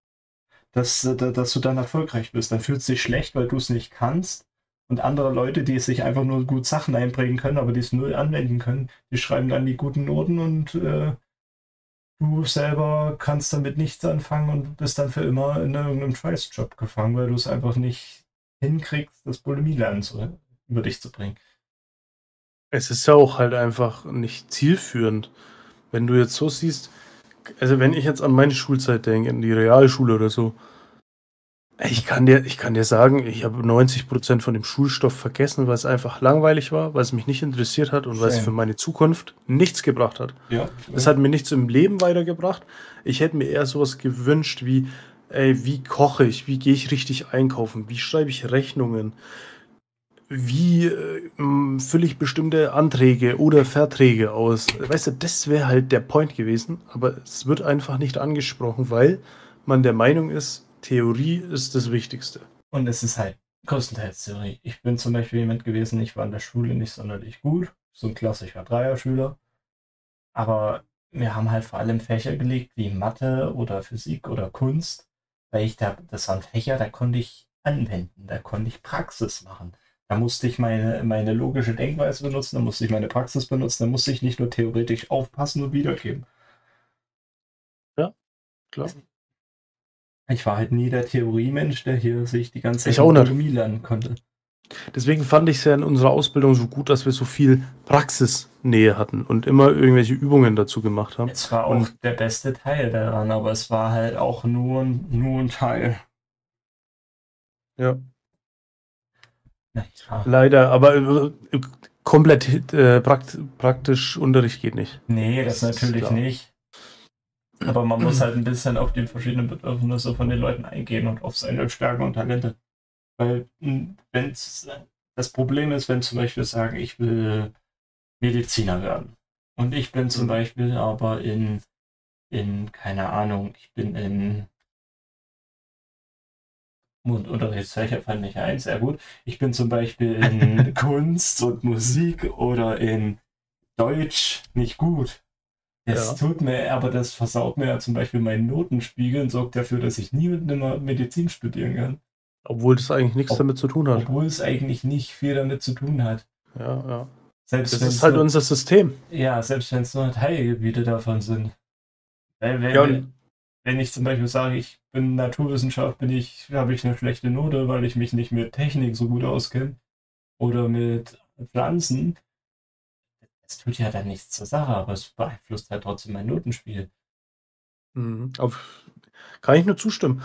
dass du dann erfolgreich bist. Dann fühlst du dich schlecht, weil du es nicht kannst. Und andere Leute, die sich einfach nur gut Sachen einprägen können, aber die es null anwenden können, die schreiben dann die guten Noten und du selber kannst damit nichts anfangen und bist dann für immer in irgendeinem Scheißjob gefangen, weil du es einfach nicht hinkriegst, das Bulimie-Lernen über dich zu bringen. Es ist ja auch halt einfach nicht zielführend. Wenn du jetzt so siehst, also wenn ich jetzt an meine Schulzeit denke, in die Realschule oder so, ich kann dir sagen, ich habe 90% von dem Schulstoff vergessen, weil es einfach langweilig war, weil es mich nicht interessiert hat und weil es Same. für meine Zukunft nichts gebracht hat. Ja. Es hat mir nichts im Leben weitergebracht. Ich hätte mir eher sowas gewünscht wie, ey, wie koche ich, wie gehe ich richtig einkaufen, wie schreibe ich Rechnungen, wie fülle ich bestimmte Anträge oder Verträge aus. Weißt du, das wäre halt der Point gewesen, aber es wird einfach nicht angesprochen, weil man der Meinung ist, Theorie ist das Wichtigste. Und es ist halt größtenteils Theorie. Ich bin zum Beispiel jemand gewesen, ich war in der Schule nicht sonderlich gut, so ein klassischer Dreierschüler, aber wir haben halt vor allem Fächer gelegt wie Mathe oder Physik oder Kunst, weil das waren Fächer, da konnte ich anwenden, da konnte ich Praxis machen. Da musste ich meine logische Denkweise benutzen, da musste ich meine Praxis benutzen, da musste ich nicht nur theoretisch aufpassen und wiedergeben. Ja, klar. Ich war halt nie der Theoriemensch, der hier sich die ganze Ich auch nicht. Anatomie lernen konnte. Deswegen fand ich es ja in unserer Ausbildung so gut, dass wir so viel Praxisnähe hatten und immer irgendwelche Übungen dazu gemacht haben. Es war auch der beste Teil daran, aber es war halt auch nur ein Teil. Ja. Ja. Leider, aber komplett praktisch Unterricht geht nicht. Nee, das natürlich klar. nicht. Aber man muss halt ein bisschen auf die verschiedenen Bedürfnisse von den Leuten eingehen und auf seine Stärken und Talente. Weil das Problem ist, wenn zum Beispiel sagen, ich will Mediziner werden. Und ich bin zum Beispiel aber in keine Ahnung, ich bin in Unterrichtsfächer fand ich eins sehr gut. Ich bin zum Beispiel in Kunst und Musik oder in Deutsch nicht gut. Das tut mir, aber das versaut mir ja zum Beispiel meinen Notenspiegel und sorgt dafür, dass ich nie mit Medizin studieren kann. Obwohl das eigentlich nichts damit zu tun hat. Obwohl es eigentlich nicht viel damit zu tun hat. Ja. Selbst das ist halt unser System. Ja, selbst wenn es nur Teilgebiete davon sind. Wenn ich zum Beispiel sage, ich bin Naturwissenschaft, habe ich eine schlechte Note, weil ich mich nicht mit Technik so gut auskenne oder mit Pflanzen. Es tut ja dann nichts zur Sache, aber es beeinflusst halt trotzdem mein Notenspiel. Kann ich nur zustimmen.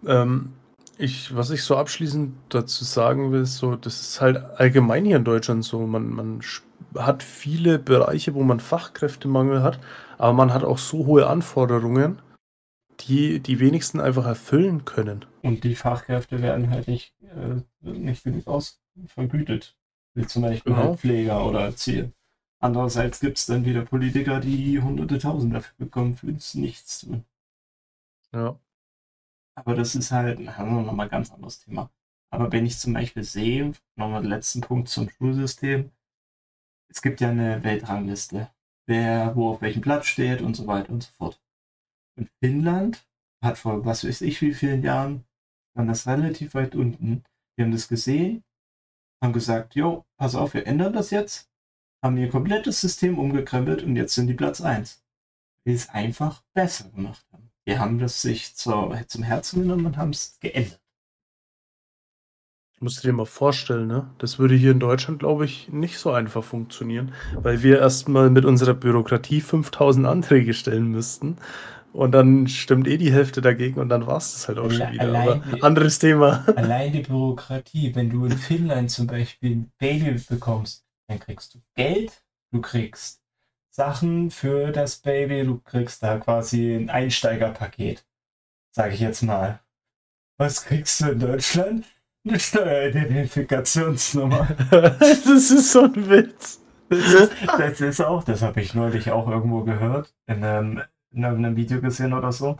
Was ich so abschließend dazu sagen will, so, das ist halt allgemein hier in Deutschland so. Man hat viele Bereiche, wo man Fachkräftemangel hat, aber man hat auch so hohe Anforderungen, die wenigsten einfach erfüllen können. Und die Fachkräfte werden halt nicht genug vergütet. Wie zum Beispiel halt Pfleger oder Erzieher. Andererseits gibt es dann wieder Politiker, die Hunderte Tausend dafür bekommen, für nichts tun. Ja. Aber das ist halt nochmal ein ganz anderes Thema. Aber wenn ich zum Beispiel sehe, nochmal den letzten Punkt zum Schulsystem, es gibt ja eine Weltrangliste, wer wo auf welchem Platz steht und so weiter und so fort. Und Finnland hat vor was weiß ich wie vielen Jahren, waren das relativ weit unten. Wir haben das gesehen, haben gesagt, jo, pass auf, wir ändern das jetzt, haben ihr komplettes System umgekrempelt und jetzt sind die Platz 1. Die es einfach besser gemacht haben. Die haben das sich zum Herzen genommen und haben es geändert. Musst du dir mal vorstellen, ne? Das würde hier in Deutschland, glaube ich, nicht so einfach funktionieren, weil wir erstmal mit unserer Bürokratie 5000 Anträge stellen müssten und dann stimmt die Hälfte dagegen und dann war es das halt auch schon wieder. Aber anderes Thema. Allein die Bürokratie, wenn du in Finnland zum Beispiel ein Baby bekommst, dann kriegst du Geld, du kriegst Sachen für das Baby, du kriegst da quasi ein Einsteigerpaket, sage ich jetzt mal. Was kriegst du in Deutschland? Eine Steueridentifikationsnummer. Das ist so ein Witz. Das habe ich neulich auch irgendwo gehört, in irgendeinem Video gesehen oder so.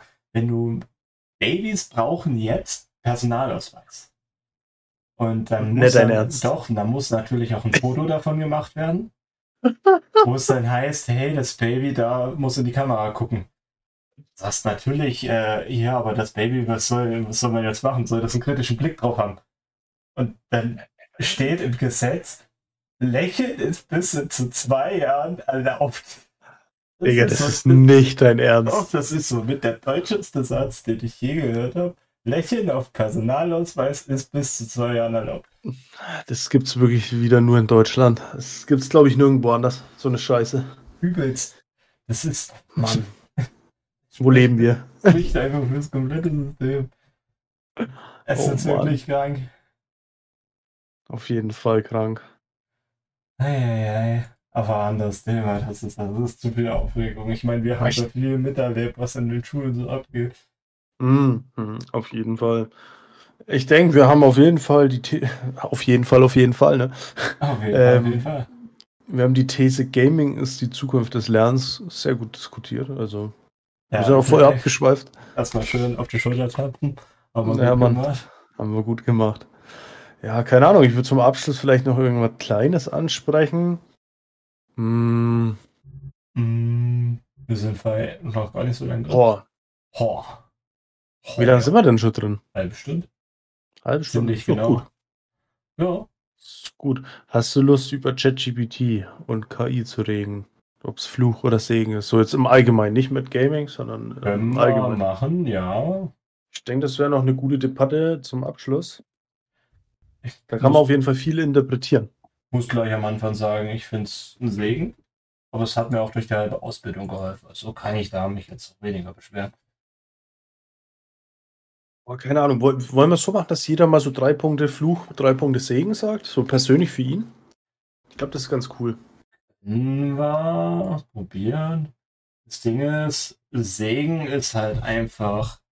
Babys brauchen jetzt Personalausweis. Und dann muss natürlich auch ein Foto davon gemacht werden, wo es dann heißt, hey, das Baby da muss in die Kamera gucken. sagst natürlich, ja, aber das Baby, was soll man jetzt machen? Soll das einen kritischen Blick drauf haben? Und dann steht im Gesetz, Lächeln ist bis zu 2 Jahren erlaubt. Digga, das ist nicht dein Doch, Ernst. das ist so mit der deutscheste Satz, den ich je gehört habe. Lächeln auf Personalausweis ist bis zu 2 Jahren erlaubt. Das gibt's wirklich wieder nur in Deutschland. Das gibt's, glaube ich, nirgendwo anders. So eine Scheiße. Übelst. Das ist, Mann. Wo leben wir? Spricht einfach fürs komplette System. Es Oh ist Mann. wirklich krank. Auf jeden Fall krank. Eieiei. Aber anderes Thema, das ist zu viel Aufregung. Ich meine, wir haben da viel miterlebt, was in den Schulen so abgeht. Auf jeden Fall. Ich denke, wir haben auf jeden Fall auf jeden Fall, ne? Auf jeden Fall. Wir haben die These, Gaming ist die Zukunft des Lernens sehr gut diskutiert. Also, wir sind auch voll abgeschweift. Erstmal schön auf die Schulter tappen. Aber Ja, Mann, haben wir gut gemacht. Ja, keine Ahnung, ich würde zum Abschluss vielleicht noch irgendwas Kleines ansprechen. Wir sind noch gar nicht so lange drin. Wie lange sind wir denn schon drin? Halbe Stunde. Halbe Stunde, nicht genau. Gut. Ja. Ist gut. Hast du Lust, über ChatGPT und KI zu reden? Ob es Fluch oder Segen ist? So jetzt im Allgemeinen, nicht mit Gaming, sondern im Allgemeinen. Machen, ja. Ich denke, das wäre noch eine gute Debatte zum Abschluss. Da kann man auf jeden Fall viel interpretieren. Ich muss gleich am Anfang sagen, ich finde es ein Segen, aber es hat mir auch durch die halbe Ausbildung geholfen. Also kann ich da mich jetzt weniger beschweren. Oh, keine Ahnung, wollen wir es so machen, dass jeder mal so 3 Punkte Fluch, 3 Punkte Segen sagt? So persönlich für ihn? Ich glaube, das ist ganz cool. Probieren. Das Ding ist, Segen ist halt einfach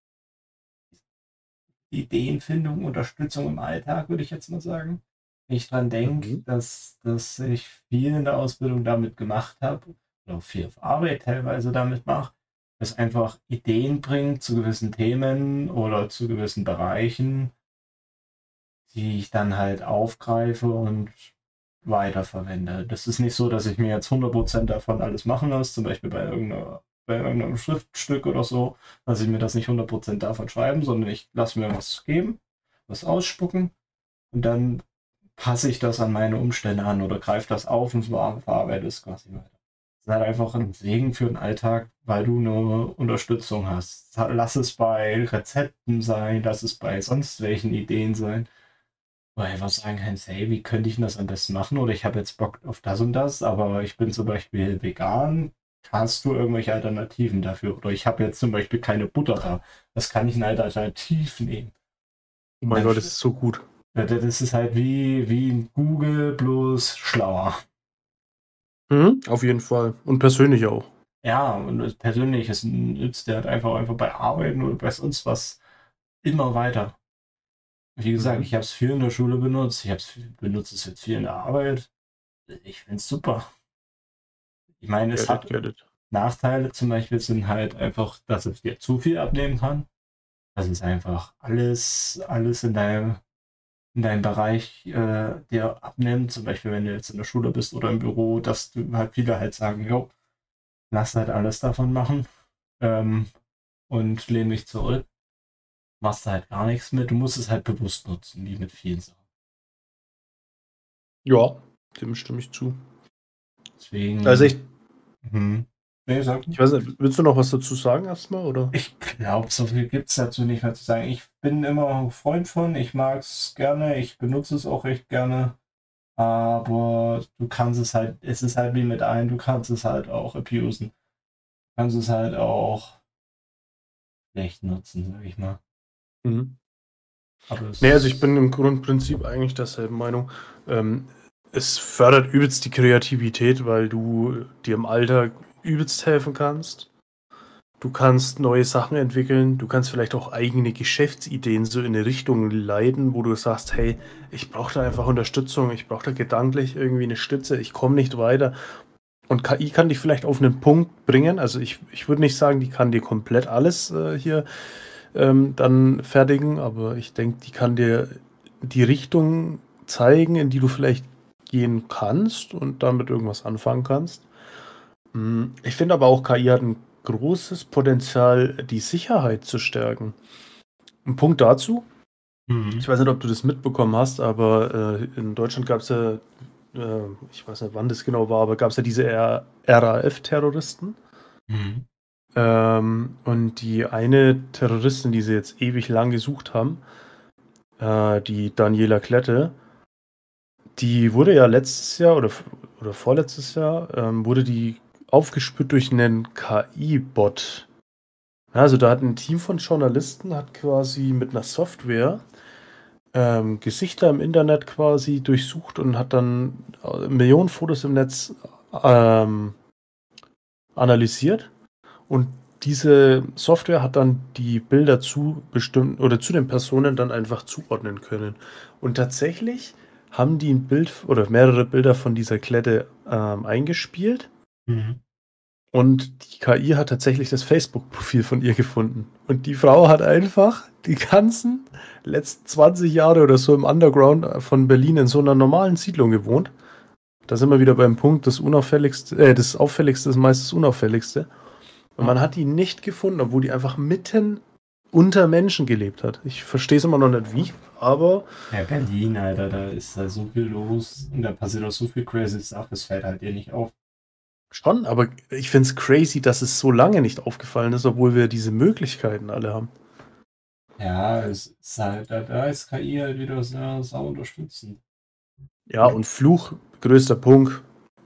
Ideenfindung, Unterstützung im Alltag, würde ich jetzt mal sagen. Wenn ich dran denke, dass ich viel in der Ausbildung damit gemacht habe, oder viel auf Arbeit teilweise damit mache, das einfach Ideen bringt zu gewissen Themen oder zu gewissen Bereichen, die ich dann halt aufgreife und weiterverwende. Das ist nicht so, dass ich mir jetzt 100% davon alles machen lasse, zum Beispiel bei irgendeinem Schriftstück oder so, dass ich mir das nicht 100% davon schreiben, sondern ich lasse mir was geben, was ausspucken und dann passe ich das an meine Umstände an oder greife das auf und verarbeite es quasi weiter. Das ist halt einfach ein Segen für den Alltag, weil du eine Unterstützung hast. Lass es bei Rezepten sein, lass es bei sonst welchen Ideen sein. Weil was sagen kannst, hey, wie könnte ich das am besten machen? Oder ich habe jetzt Bock auf das und das, aber ich bin zum Beispiel vegan. Hast du irgendwelche Alternativen dafür? Oder ich habe jetzt zum Beispiel keine Butter da. Was kann ich in Alternativ nehmen? Oh mein Gott, das ist so gut. Das ist halt wie Google, bloß schlauer. Auf jeden Fall. Und persönlich auch. Ja, und persönlich nützt der halt einfach bei Arbeiten oder bei sonst was immer weiter. Wie gesagt, ich habe es viel in der Schule benutzt, benutze es jetzt viel in der Arbeit. Ich finde es super. Ich meine, es hat Nachteile, zum Beispiel sind halt einfach, dass es dir zu viel abnehmen kann. Das ist einfach alles in deinem Bereich dir abnimmt. Zum Beispiel, wenn du jetzt in der Schule bist oder im Büro, dass du halt viele halt sagen, jo, lass halt alles davon machen und lehn mich zurück. Machst du halt gar nichts mit. Du musst es halt bewusst nutzen, wie mit vielen Sachen. Ja, dem stimme ich zu. Deswegen. Also ich weiß nicht, willst du noch was dazu sagen erstmal, oder? Ich glaube, so viel gibt es dazu nicht mehr zu sagen. Ich bin immer ein Freund von, ich mag es gerne, ich benutze es auch recht gerne. Aber du kannst es halt, es ist halt wie mit allen, du kannst es halt auch abusen. Du kannst es halt auch schlecht nutzen, sag ich mal. Also ich bin im Grundprinzip eigentlich derselben Meinung. Es fördert übelst die Kreativität, weil du dir im Alltag übelst helfen kannst. Du kannst neue Sachen entwickeln, du kannst vielleicht auch eigene Geschäftsideen so in eine Richtung leiten, wo du sagst, hey, ich brauche da einfach Unterstützung, ich brauche da gedanklich irgendwie eine Stütze, ich komme nicht weiter. Und KI kann dich vielleicht auf einen Punkt bringen, also ich würde nicht sagen, die kann dir komplett alles hier dann fertigen, aber ich denke, die kann dir die Richtung zeigen, in die du vielleicht gehen kannst und damit irgendwas anfangen kannst. Ich finde aber auch, KI hat einen großes Potenzial, die Sicherheit zu stärken. Ein Punkt dazu, ich weiß nicht, ob du das mitbekommen hast, aber in Deutschland gab es ja, ich weiß nicht, wann das genau war, aber gab es ja diese RAF-Terroristen. Und die eine Terroristin, die sie jetzt ewig lang gesucht haben, die Daniela Klette, die wurde ja letztes Jahr oder vorletztes Jahr, wurde die aufgespürt durch einen KI-Bot. Also da hat ein Team von Journalisten hat quasi mit einer Software Gesichter im Internet quasi durchsucht und hat dann Millionen Fotos im Netz analysiert. Und diese Software hat dann die Bilder zu bestimmten oder zu den Personen dann einfach zuordnen können. Und tatsächlich haben die ein Bild oder mehrere Bilder von dieser Klette eingespielt. Und die KI hat tatsächlich das Facebook-Profil von ihr gefunden. Und die Frau hat einfach die ganzen letzten 20 Jahre oder so im Underground von Berlin in so einer normalen Siedlung gewohnt. Da sind wir wieder beim Punkt, das Auffälligste ist meist das Unauffälligste. Und man hat die nicht gefunden, obwohl die einfach mitten unter Menschen gelebt hat. Ich verstehe es immer noch nicht wie, aber... Ja, Berlin, Alter, da ist da so viel los und da passiert auch so viel crazy Sachen, das fällt halt dir nicht auf. Schon, aber ich finde es crazy, dass es so lange nicht aufgefallen ist, obwohl wir diese Möglichkeiten alle haben. Ja, es ist halt, da ist KI halt wieder sehr sau unterstützend. Ja, und Fluch, größter Punkt,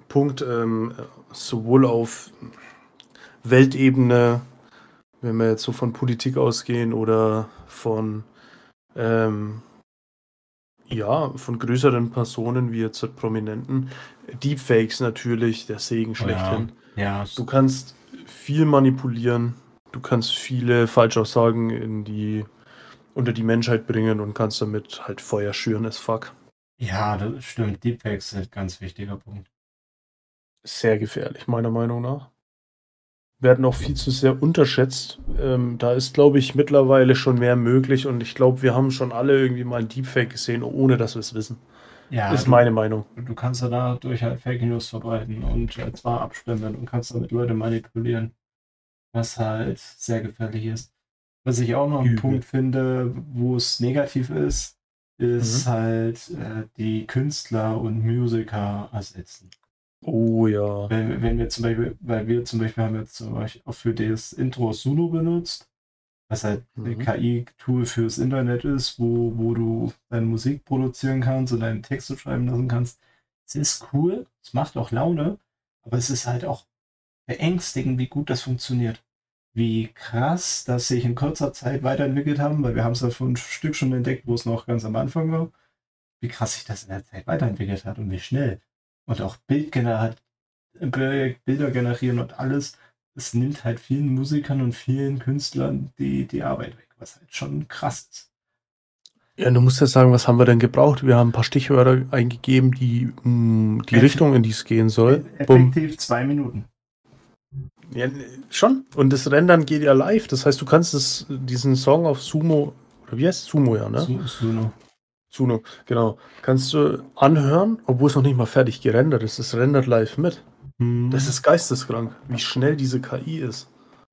sowohl auf Weltebene, wenn wir jetzt so von Politik ausgehen oder von von größeren Personen wie jetzt Prominenten. Deepfakes natürlich, der Segen schlechthin. Ja. Du kannst viel manipulieren, du kannst viele Falschaussagen unter die Menschheit bringen und kannst damit halt Feuer schüren as fuck. Ja, das stimmt. Deepfakes sind ein ganz wichtiger Punkt. Sehr gefährlich, meiner Meinung nach. Werden auch viel zu sehr unterschätzt. Da ist, glaube ich, mittlerweile schon mehr möglich und ich glaube, wir haben schon alle irgendwie mal ein Deepfake gesehen, ohne dass wir es wissen. Ja, ist meine Meinung. Du kannst ja dadurch halt Fake News verbreiten und zwar abstimmen und kannst damit Leute manipulieren, was halt sehr gefährlich ist. Was ich auch noch einen Punkt finde, wo es negativ ist halt die Künstler und Musiker ersetzen. Oh ja. Wenn wir zum Beispiel, weil wir zum Beispiel haben jetzt zum Beispiel auch für das Intro Suno benutzt, was halt ein KI-Tool fürs Internet ist, wo du deine Musik produzieren kannst und deine Texte schreiben lassen kannst. Es ist cool, es macht auch Laune, aber es ist halt auch beängstigend, wie gut das funktioniert. Wie krass, dass sich in kurzer Zeit weiterentwickelt haben, weil wir haben es ja für ein Stück schon entdeckt, wo es noch ganz am Anfang war. Wie krass sich das in der Zeit weiterentwickelt hat und wie schnell. Und auch Bilder generieren und alles. Es nimmt halt vielen Musikern und vielen Künstlern die Arbeit weg, was halt schon krass ist. Ja, du musst ja sagen, was haben wir denn gebraucht? Wir haben ein paar Stichwörter eingegeben, die Richtung, in die es gehen soll. Effektiv 2 Minuten. Ja, schon. Und das Rendern geht ja live. Das heißt, du kannst diesen Song auf Sumo, oder wie heißt es? Sumo, ja, ne? Suno, genau. Kannst du anhören, obwohl es noch nicht mal fertig gerendert ist. Es rendert live mit. Das ist geisteskrank, wie schnell diese KI ist.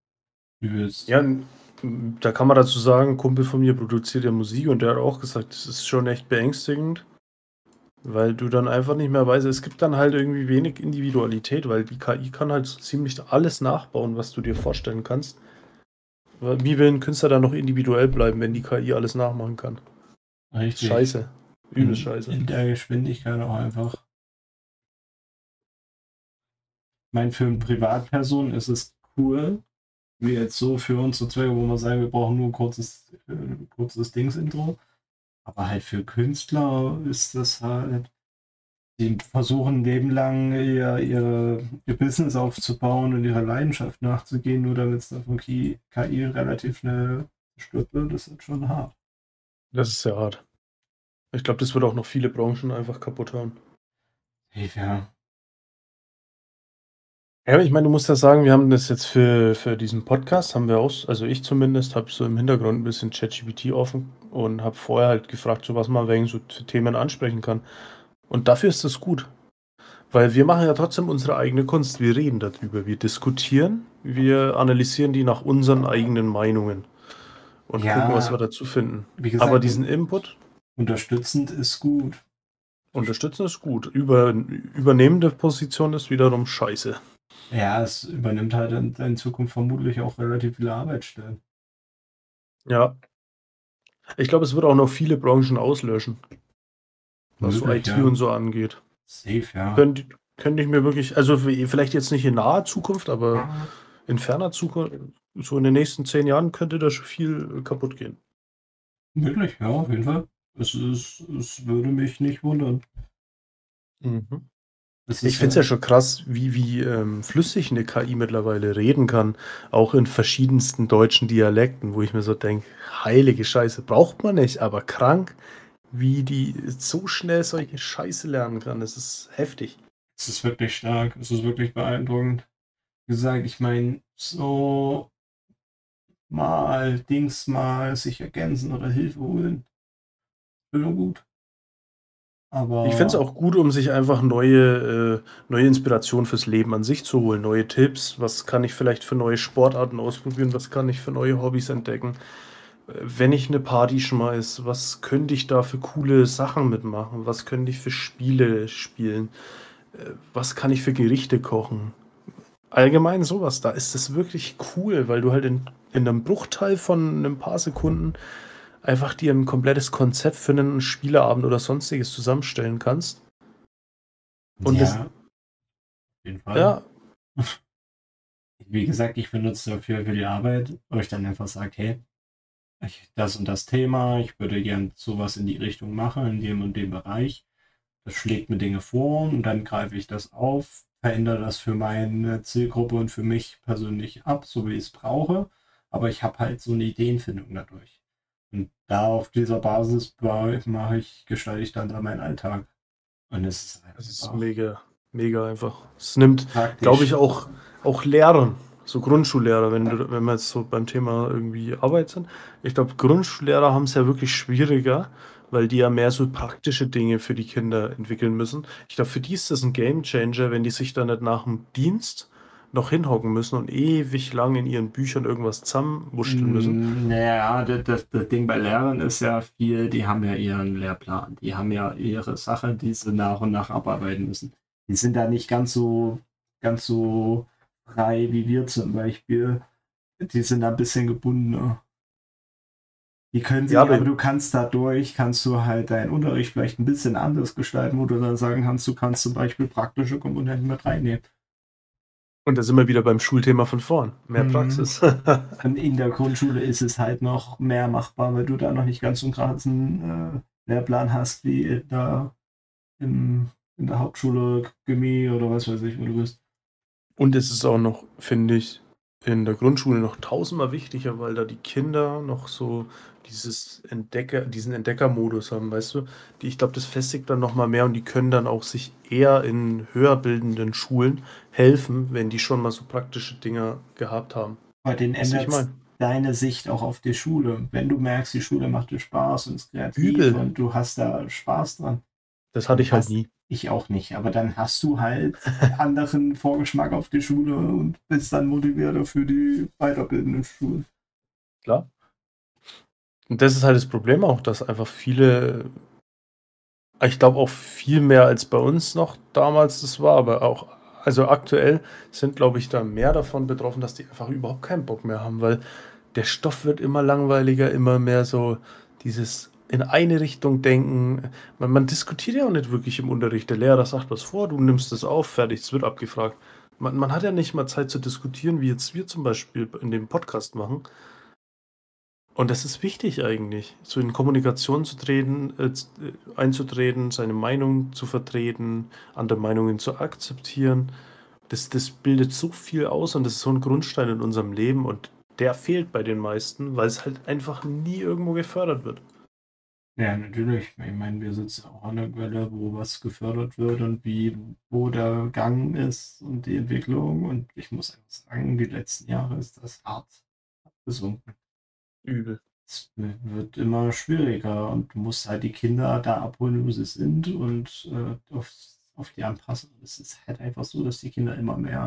Ja, da kann man dazu sagen, ein Kumpel von mir produziert ja Musik und der hat auch gesagt, das ist schon echt beängstigend, weil du dann einfach nicht mehr weißt, es gibt dann halt irgendwie wenig Individualität, weil die KI kann halt so ziemlich alles nachbauen, was du dir vorstellen kannst. Wie will ein Künstler dann noch individuell bleiben, wenn die KI alles nachmachen kann? Richtig. Scheiße. Übel scheiße. In der Geschwindigkeit auch einfach. Ich meine, für eine Privatperson ist es cool, wie jetzt so für unsere Zwecke, wo wir sagen, wir brauchen nur ein kurzes Dings-Intro. Aber halt für Künstler ist das halt, die versuchen ein Leben lang ihr Business aufzubauen und ihrer Leidenschaft nachzugehen, nur damit es dann von KI relativ schnell gestört wird, das ist schon hart. Das ist sehr hart. Ich glaube, das wird auch noch viele Branchen einfach kaputt hauen. Ja. Ja, ich meine, du musst ja sagen, wir haben das jetzt für diesen Podcast, haben wir auch, also ich zumindest, habe so im Hintergrund ein bisschen ChatGPT offen und habe vorher halt gefragt, so was man wegen so Themen ansprechen kann. Und dafür ist das gut. Weil wir machen ja trotzdem unsere eigene Kunst. Wir reden darüber, wir diskutieren wir analysieren die nach unseren eigenen Meinungen und gucken, was wir Ja, dazu finden. wie Aber gesagt, diesen Input unterstützend ist gut. unterstützen ist gut. Übernehmende Position ist wiederum scheiße. Ja, es übernimmt halt in Zukunft vermutlich auch relativ viele Arbeitsstellen. Ja. Ich glaube, es wird auch noch viele Branchen auslöschen, was so Möglich, IT ja. und so angeht. Safe, ja. Könnte ich mir wirklich, also vielleicht jetzt nicht in naher Zukunft, aber in ferner Zukunft, so in den nächsten 10 Jahren könnte da schon viel kaputt gehen. Möglich, ja, auf jeden Fall. Es würde mich nicht wundern. Es Ich ist finde es ja schon krass, wie flüssig eine KI mittlerweile reden kann, auch in verschiedensten deutschen Dialekten, wo ich mir so denke, heilige Scheiße, braucht man nicht, aber krank, wie die so schnell solche Scheiße lernen kann. Das ist heftig. es ist wirklich stark. Es ist wirklich beeindruckend. Wie gesagt, ich meine, so mal sich ergänzen oder Hilfe holen. Schön und gut. Ich finde es Aber auch gut, um sich einfach neue Inspiration fürs Leben an sich zu holen, neue Tipps. Was kann ich vielleicht für neue Sportarten ausprobieren? Was kann ich für neue Hobbys entdecken? Wenn ich eine Party schmeiß, was könnte ich da für coole Sachen mitmachen? Was könnte ich für Spiele spielen? Was kann ich für Gerichte kochen? Allgemein sowas, da ist es wirklich cool, weil du halt in einem Bruchteil von ein paar Sekunden einfach dir ein komplettes Konzept für einen Spieleabend oder Sonstiges zusammenstellen kannst. Und das, ja, auf jeden Fall. ja, Wie gesagt, ich benutze dafür für die Arbeit, wo ich dann einfach sage, hey, das und das Thema, ich würde gern sowas in die Richtung machen, in dem und dem Bereich. Das schlägt mir Dinge vor und dann greife ich das auf, verändere das für meine Zielgruppe und für mich persönlich ab, so wie ich es brauche. Aber ich habe halt so eine Ideenfindung dadurch. Und da auf dieser Basis gestalte ich dann da meinen Alltag. Und es ist das ist einfach mega, mega einfach. Es nimmt, glaube ich, praktisch. auch Lehrern, so Grundschullehrer, wenn wir jetzt so beim Thema irgendwie Arbeit sind. Ich glaube, Grundschullehrer haben es ja wirklich schwieriger, weil die ja mehr so praktische Dinge für die Kinder entwickeln müssen. Ich glaube, für die ist das ein Gamechanger, wenn die sich da nicht nach dem Dienst noch hinhocken müssen und ewig lang in ihren Büchern irgendwas zusammenwurschteln müssen. Naja, das Ding bei Lehrern ist ja viel, die haben ja ihren Lehrplan, die haben ja ihre Sache, die sie nach und nach abarbeiten müssen. Die sind da nicht ganz so frei wie wir zum Beispiel. Die sind da ein bisschen gebundener. Die können Ja, sich, aber aber kannst du halt deinen Unterricht vielleicht ein bisschen anders gestalten, wo du dann sagen kannst, du kannst zum Beispiel praktische Komponenten mit reinnehmen. und da sind wir wieder beim Schulthema von vorn. Mehr Mhm. Praxis. Und in der Grundschule ist es halt noch mehr machbar, weil du da noch nicht ganz so einen krassen Lehrplan hast wie in der Hauptschule, Gimmi oder was weiß ich, wo du bist. Und es ist auch noch, finde ich, in der Grundschule noch tausendmal wichtiger, weil da die Kinder noch so diesen Entdeckermodus haben, weißt du? Ich glaube, das festigt dann noch mal mehr und die können dann auch sich eher in höher bildenden Schulen helfen, wenn die schon mal so praktische Dinge gehabt haben. Bei denen Weißt du, wie ich ändert meine? deine Sicht auch auf die Schule. Wenn du merkst, die Schule macht dir Spaß und ist kreativ Übel. und du hast da Spaß dran, Das hatte dann ich halt hast nie. ich auch nicht, aber dann hast du halt anderen Vorgeschmack auf die Schule und bist dann motivierter für die weiterbildenden Schulen. Klar. Und das ist halt das Problem auch, dass einfach viele, ich glaube auch viel mehr als bei uns noch damals das war, aber auch, also aktuell sind, glaube ich, da mehr davon betroffen, dass die einfach überhaupt keinen Bock mehr haben, weil der Stoff wird immer langweiliger, immer mehr so dieses in eine Richtung denken. Man diskutiert ja auch nicht wirklich im Unterricht. Der Lehrer sagt was vor, du nimmst es auf, fertig, es wird abgefragt. Man hat ja nicht mal Zeit zu diskutieren, wie jetzt wir zum Beispiel in dem Podcast machen. Und das ist wichtig eigentlich, so in Kommunikation zu treten, einzutreten, seine Meinung zu vertreten, andere Meinungen zu akzeptieren. Das bildet so viel aus und das ist so ein Grundstein in unserem Leben und der fehlt bei den meisten, weil es halt einfach nie irgendwo gefördert wird. Ja, natürlich. Ich meine, wir sitzen auch an der Quelle, wo was gefördert wird und wo der Gang ist und die Entwicklung. Und ich muss einfach sagen, die letzten Jahre ist das hart gesunken. Übel. Es wird immer schwieriger und du musst halt die Kinder da abholen, wo sie sind und auf die anpassen. Es ist halt einfach so, dass die Kinder immer mehr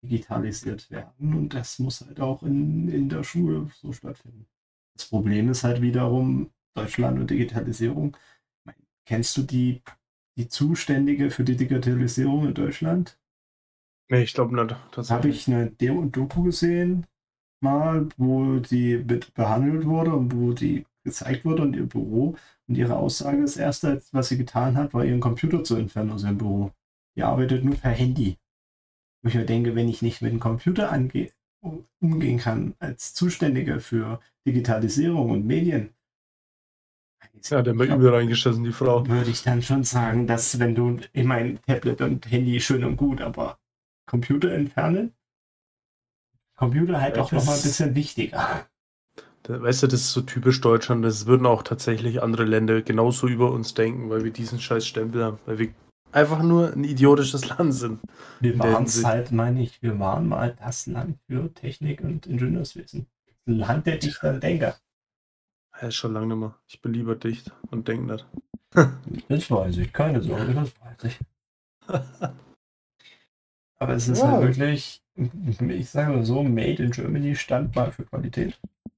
digitalisiert werden und das muss halt auch in der Schule so stattfinden. Das Problem ist halt wiederum Deutschland und Digitalisierung. Kennst du die Zuständige für die Digitalisierung in Deutschland? Nee, ich glaube nicht. Habe ich eine Doku gesehen, mal, wo die behandelt wurde und wo die gezeigt wurde und ihr Büro. Und ihre Aussage, das Erste, was sie getan hat, war ihren Computer zu entfernen aus ihrem Büro. Die arbeitet nur per Handy. Wo ich mir denke, wenn ich nicht mit dem Computer umgehen kann, als Zuständiger für Digitalisierung und Medien, ja, der hat mir übel reingeschissen, die Frau. würde ich dann schon sagen, dass wenn du, ich meine, Tablet und Handy schön und gut, aber Computer entfernen? Computer halt auch nochmal ein bisschen wichtiger. Weißt du, das ist so typisch Deutschland, das würden auch tatsächlich andere Länder genauso über uns denken, weil wir diesen scheiß Stempel haben, weil wir einfach nur ein idiotisches Land sind. Wir waren es halt, meine ich, wir waren mal das Land für Technik und Ingenieurswesen. Ein Land der Dichter und Denker. Ja, ist schon lange nicht mehr. Ich bin lieber dicht und denk nicht. Das weiß ich, keine Sorge, das weiß ich. Aber es ist halt wirklich, ich sage mal so, Made in Germany stand mal für Qualität.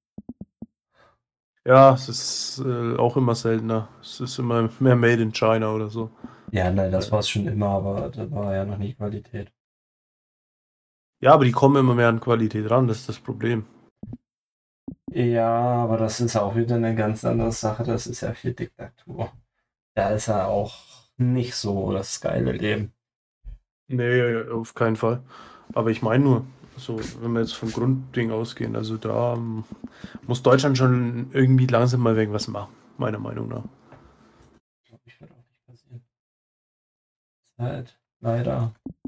Ja, es ist auch immer seltener. Es ist immer mehr Made in China oder so. Ja, nein, das war es schon immer, aber das war ja noch nicht Qualität. Ja, aber die kommen immer mehr an Qualität ran, das ist das Problem. Ja, aber das ist auch wieder eine ganz andere Sache. Das ist ja viel Diktatur. Da ist ja auch nicht so das geile Leben. Nee, auf keinen Fall. Aber ich meine nur, so, wenn wir jetzt vom Grundding ausgehen, also da muss Deutschland schon irgendwie langsam mal irgendwas machen, meiner Meinung nach. Glaube ich, wird auch nicht passieren. Ist halt leider.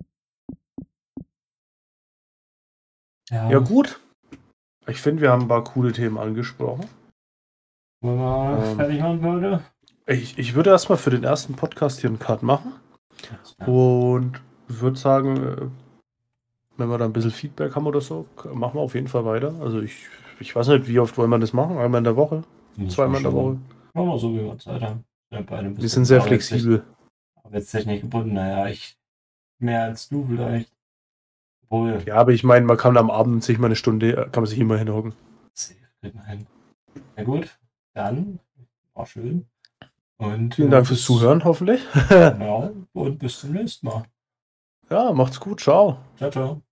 Ja, gut. Ich finde, wir haben ein paar coole Themen angesprochen. Wollen wir fertig machen, Leute? Ich würde erstmal für den ersten Podcast hier einen Cut machen. Und würde sagen, wenn wir da ein bisschen Feedback haben oder so, machen wir auf jeden Fall weiter. Also ich weiß nicht, wie oft wollen wir das machen? Einmal in der Woche? Zweimal in der Woche? Machen wir so, wie wir Zeit haben. Wir sind sehr flexibel. Arbeitstechnik gebunden, naja, ich mehr als du vielleicht. Obwohl. Ja, aber ich meine, man kann am Abend sich mal eine Stunde, kann man sich immer hinhocken. Kriegt man hin. Na gut, dann war schön. Und vielen Dank fürs Zuhören, hoffentlich. Genau, und bis zum nächsten Mal. Ja, macht's gut, ciao. Ciao, ciao.